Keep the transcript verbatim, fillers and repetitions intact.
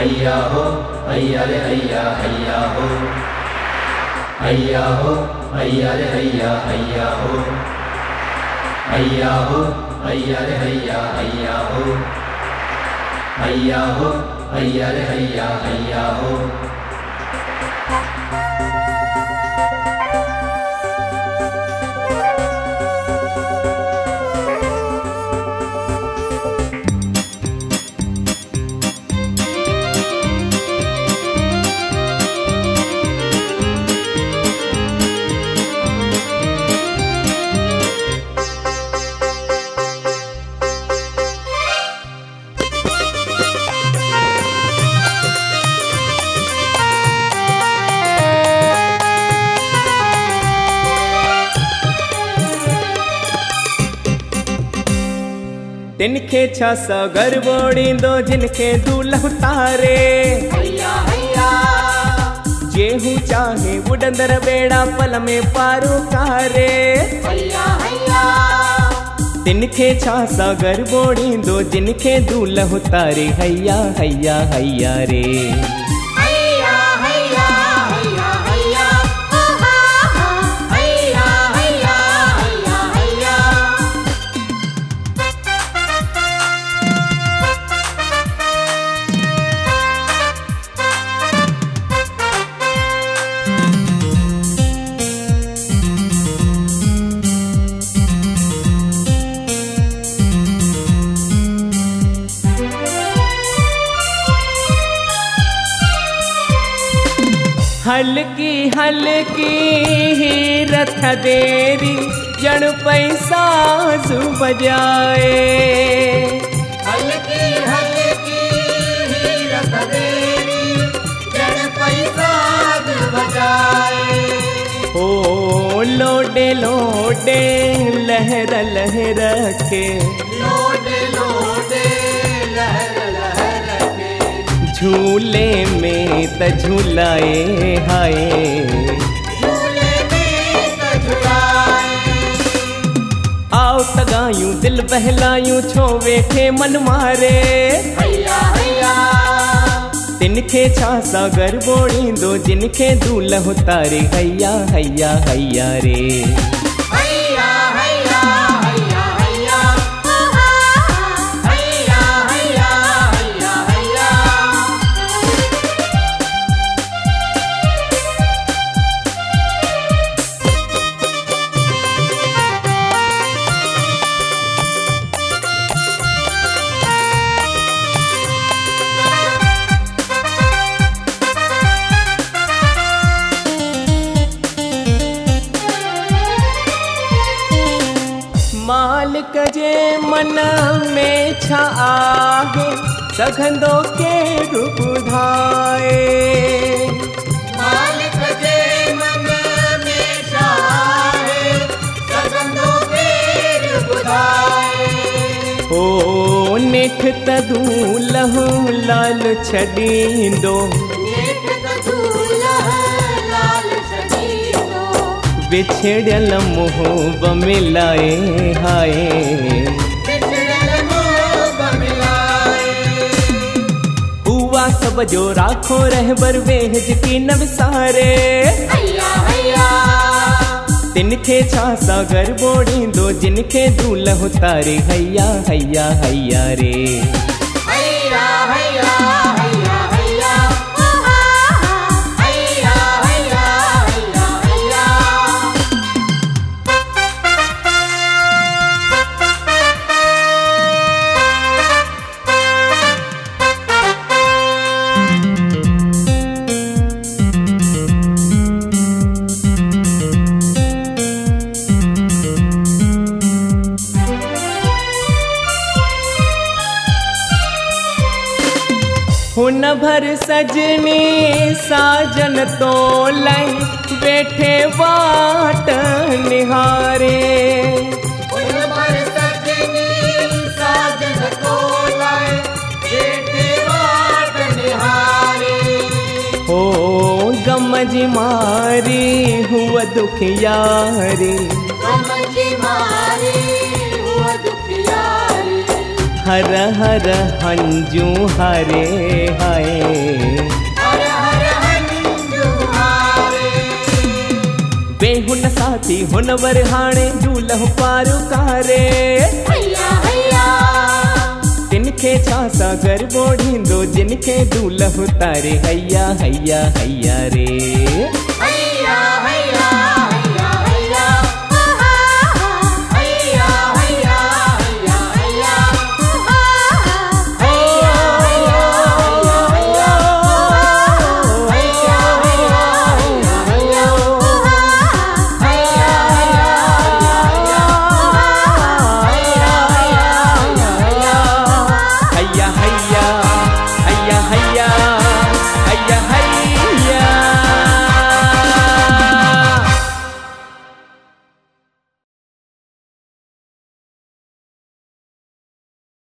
हैया हो हैया रे हैया हैया हो हैया हो हैया रे हैया हैया हो हैया हो हैया रे हैया हैया हो हैया हो हैया रे हैया हैया हो। तिनखे छा सगर वोड़ींदो जिनखे दूल्ह तारे हैया हैया जेहू चाहे उड़ंदर बेड़ा पल में पारो कारे हैया हैया तिनखे छा सगर वोड़ींदो जिनखे दूल्ह तारे हैया हैया हैया रे हैया हैया हैया हैया हा हा हैया हैया हैया हैया। हल्की हल्की ही रथ देरी जण पैसा जु बजाए हल्की हल्की ही रथ देरी जण पैसा बजाए ओ लोडे लोडे लहर लहर के लोडे लोडे लहर लहर के झूले में त झूलाए हाय झूले में त झुलाए आओ तगायूं दिल बहलायूं छो वेठे मन मारे हैया हैया तिनखे छा सागर वोड़ींदो जिनखे दूल्ह तारे हैया हैया हैया रे हैया हैया हैया हैया हा हा हैया हैया हैया हैया। मालिक जे मन में छा आहे सघंदो केरु ॿुधाए मालिक जे मन में छा आहे सघंदो केरु ॿुधाए ओ नेठ त दूल्ह लाल छॾींदो नेठ त दूल्ह लाल छॾींदो बिछड़ियल मोह मिलाए हाय बिछड़ियल मोह मिलाए हुआ सब जो राखो रहबर वेज की न विसारे हैया हैया तिनखे छा सागर वोड़ींदो जिनखे दूल्ह तारे हैया हैया हैया रे हैया हैया हैया हैया हा हा हैया हैया हैया हैया। हुन भर सजनी साजन तो लाई बैठे वाट निहारे उन पर सजनी साजन को लाए बैठे वाट निहारे हो गम जी मारी हुआ दुखियारी गम जी मारी हुआ दुखियारी हर हर हंजू हरे हाय, हर हर हंजू हारे। बेहुन साथी हुनवर हाणे दूल्हो पारू कारे। हैया हैया तिनखे छा सागर बोढ़ींदो जिनखे दूल्हो तारे। हैया हैया हैया रे।